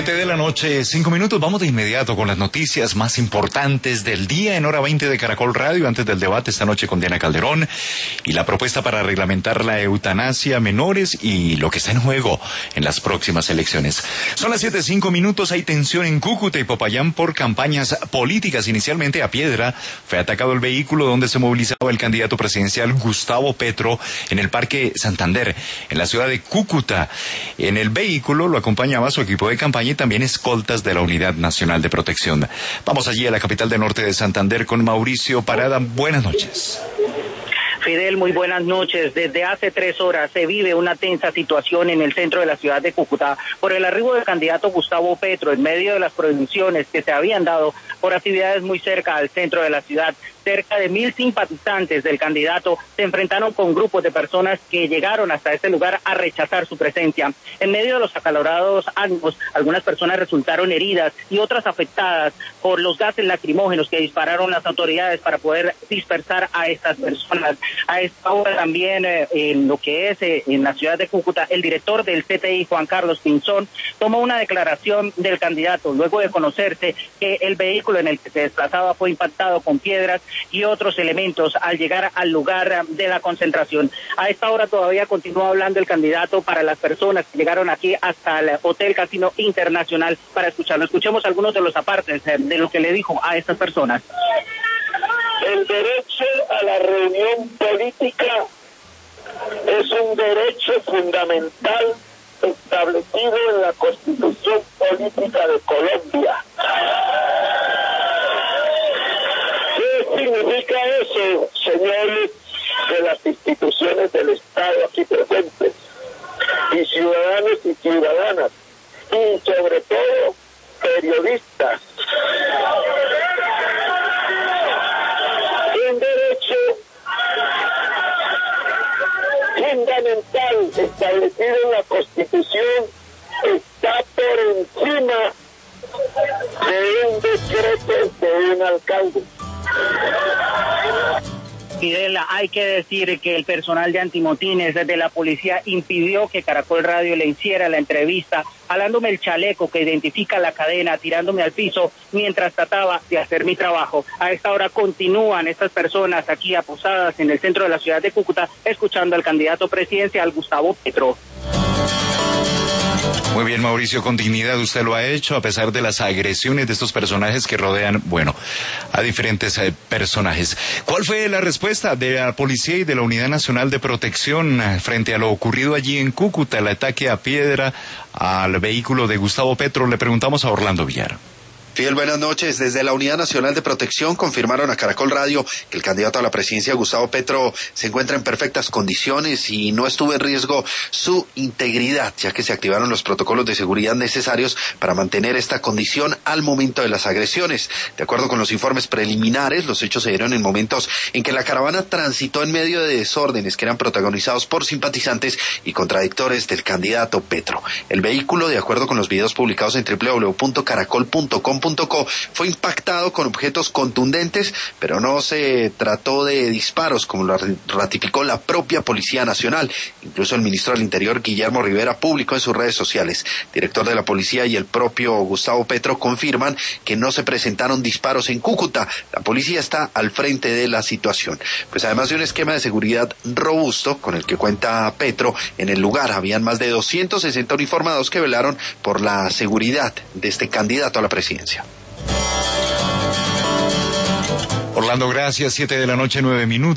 7:05 p.m. Vamos de inmediato con las noticias más importantes del día en hora 20 de Caracol Radio, antes del debate esta noche con Diana Calderón y la propuesta para reglamentar la eutanasia a menores y lo que está en juego en las próximas elecciones. Son las 7:05 p.m. Hay tensión en Cúcuta y Popayán por campañas políticas. Inicialmente a Piedra fue atacado el vehículo donde se movilizaba el candidato presidencial Gustavo Petro en el Parque Santander, en la ciudad de Cúcuta. En el vehículo lo acompañaba su equipo de campaña y también escoltas de la Unidad Nacional de Protección. Vamos allí a la capital del norte de Santander con Mauricio Parada. Buenas noches. Fidel, muy buenas noches. Desde hace 3 horas se vive una tensa situación en el centro de la ciudad de Cúcuta por el arribo del candidato Gustavo Petro en medio de las prohibiciones que se habían dado por actividades muy cerca al centro de la ciudad. Cerca de 1,000 simpatizantes del candidato se enfrentaron con grupos de personas que llegaron hasta este lugar a rechazar su presencia. En medio de los acalorados ánimos, algunas personas resultaron heridas y otras afectadas por los gases lacrimógenos que dispararon las autoridades para poder dispersar a estas personas. A esta hora también, en lo que es en la ciudad de Cúcuta, el director del CTI, Juan Carlos Pinzón, tomó una declaración del candidato luego de conocerse que el vehículo en el que se desplazaba fue impactado con piedras y otros elementos al llegar al lugar de la concentración. A esta hora todavía continúa hablando el candidato para las personas que llegaron aquí hasta el Hotel Casino Internacional para escucharlo. Escuchemos algunos de los apartes de lo que le dijo a estas personas. El derecho a la reunión política es un derecho fundamental establecido en la Constitución Política de Colombia. ¿Qué significa eso, señores de las instituciones del Estado aquí presentes, y ciudadanos y ciudadanas, y sobre todo periodistas? Un derecho fundamental establecido en la Constitución está por encima de un decreto de un alcalde. Fidel, hay que decir que el personal de antimotines de la policía impidió que Caracol Radio le hiciera la entrevista, jalándome el chaleco que identifica la cadena, tirándome al piso mientras trataba de hacer mi trabajo. A esta hora continúan estas personas aquí aposadas en el centro de la ciudad de Cúcuta, escuchando al candidato presidencial Gustavo Petro. Muy bien, Mauricio, con dignidad usted lo ha hecho, a pesar de las agresiones de estos personajes que rodean, a diferentes personajes. ¿Cuál fue la respuesta de la policía y de la Unidad Nacional de Protección frente a lo ocurrido allí en Cúcuta, el ataque a piedra al vehículo de Gustavo Petro? Le preguntamos a Orlando Villar. Fidel, buenas noches. Desde la Unidad Nacional de Protección confirmaron a Caracol Radio que el candidato a la presidencia, Gustavo Petro, se encuentra en perfectas condiciones y no estuvo en riesgo su integridad, ya que se activaron los protocolos de seguridad necesarios para mantener esta condición al momento de las agresiones. De acuerdo con los informes preliminares, los hechos se dieron en momentos en que la caravana transitó en medio de desórdenes que eran protagonizados por simpatizantes y contradictores del candidato Petro. El vehículo, de acuerdo con los videos publicados en www.caracol.com.co, fue impactado con objetos contundentes, pero no se trató de disparos, como lo ratificó la propia Policía Nacional. Incluso el ministro del Interior, Guillermo Rivera, publicó en sus redes sociales. Director de la policía y el propio Gustavo Petro confirman que no se presentaron disparos en Cúcuta. La policía está al frente de la situación. Pues además de un esquema de seguridad robusto con el que cuenta Petro, en el lugar habían más de 260 uniformados que velaron por la seguridad de este candidato a la presidencia. Orlando, gracias. 7:09 p.m.